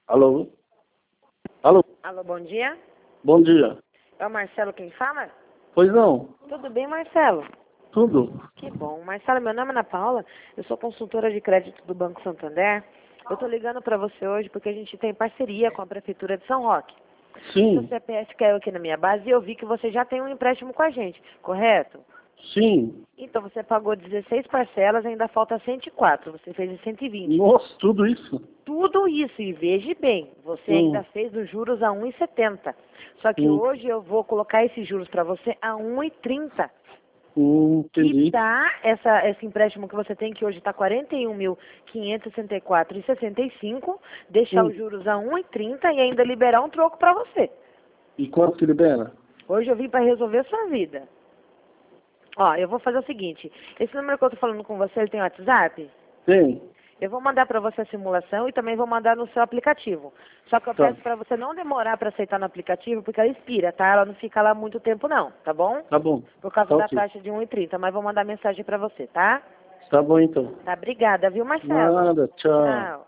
Alô? Alô? Alô, bom dia. Bom dia. É o Marcelo quem fala? Pois não? Tudo bem, Marcelo? Tudo? Que bom. Marcelo, meu nome é Ana Paula. Eu sou consultora de crédito do Banco Santander. Eu tô ligando para você hoje porque a gente tem parceria com a Prefeitura de São Roque. Seu Sim, CPF caiu aqui na minha base e eu vi que você já tem um empréstimo com a gente, correto? sim. Então você pagou 16 parcelas e ainda falta 104. Você fez em 120. Nossa, tudo isso? Tudo isso, e veja bem, você ainda Hum, fez os juros a 1,70. Só que hum, hoje eu vou colocar esses juros para você a 1,30. Que entendi. dá esse empréstimo que você tem, que hoje está 41.564,65, deixar Hum. os juros a 1,30 e ainda liberar um troco para você. E quanto que libera? Hoje eu vim para resolver a sua vida. Ó, eu vou fazer o seguinte, esse número que eu tô falando com você, ele tem WhatsApp? Tem. Eu vou mandar para você a simulação e também vou mandar no seu aplicativo. Só que eu Tá. peço para você não demorar para aceitar no aplicativo, porque ela expira, tá? Ela não fica lá muito tempo não, tá bom? Tá bom. Por causa Tá da ok. taxa de 1,30, mas vou mandar mensagem para você, tá? Tá bom então. Tá, obrigada, viu, Marcelo? Nada, tchau. Tchau.